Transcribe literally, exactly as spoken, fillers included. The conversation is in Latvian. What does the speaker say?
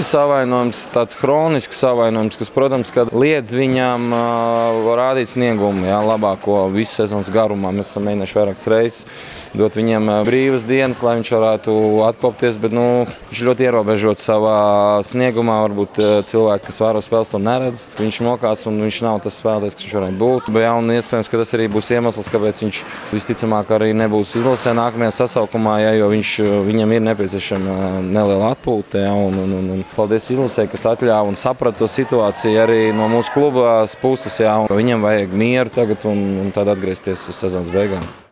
ir savainojums, tāds hronisks savainojums, kas, protams, kad liedz viņam uh, rādīt sniegumu, jā, labāko visu sezonas garumā. Mēs esam mēģinājuši vairākas reizes dot viņam brīvas dienas, lai viņš varētu atkopties, bet nu, viņš ļoti ierobežots savā sniegumā. Varbūt cilvēki, kas vēro spēles, to neredz. Viņš mokās un viņš nav tas spēlētājs, kas viņš varētu būt. Bet, jā, un iespējams, ka tas arī būs iemesls, kāpēc viņš visticamāk arī nebūs izlasē nākamajā sasaukumā, jā, jo viņš, viņam ir nepieciešama neliela atpūta. Jā, un, un, un, un paldies izlasē, kas atļāva un saprata to situāciju arī no mūsu kluba puses. Jā, viņam vajag mieru tagad un, un tad atgriezties uz sezonas beigām.